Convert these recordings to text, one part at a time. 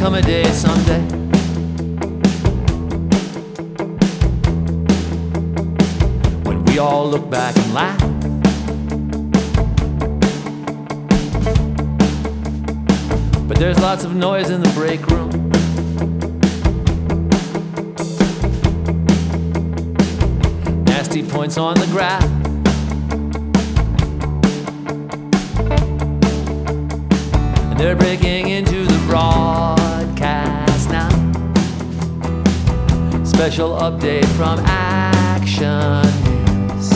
come a day someday when we all look back and laugh. But there's lots of noise in the break room. Nasty points on the graph. And they're breaking into the broadcast now. Special update from Action News.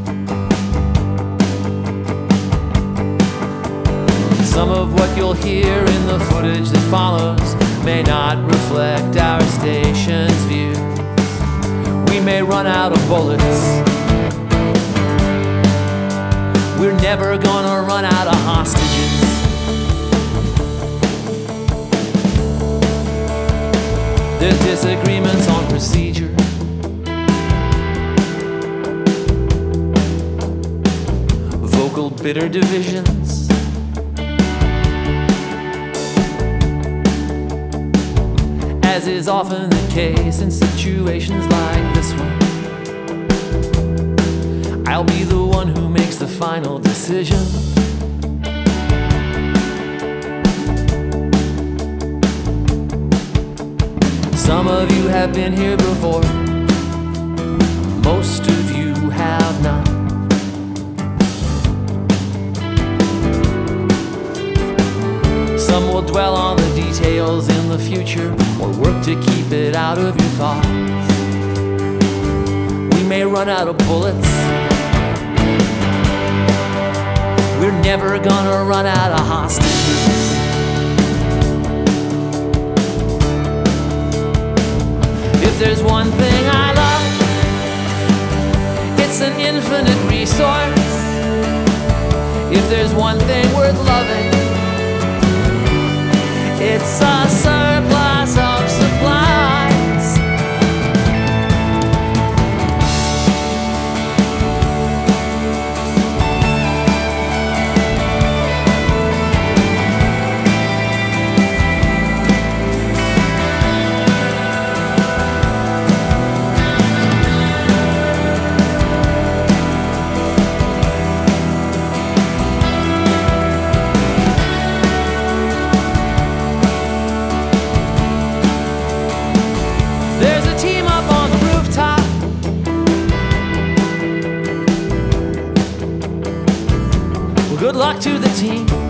Some of what you'll hear in the footage that follows may not reflect our station's views. We may run out of bullets. We're never gonna run out of hostages. There's disagreements on procedure. Vocal bitter divisions. As is often the case in situations like this one, I'll be the one who makes the final decision. Some of you have been here before, most of you have not. Some will dwell on the details in the future or work to keep it out of your thoughts. We may run out of bullets. We're never gonna run out of hostages. If there's one thing I love, it's an infinite resource. If there's one thing worth loving, it's a surplus of supplies. Good luck to the team.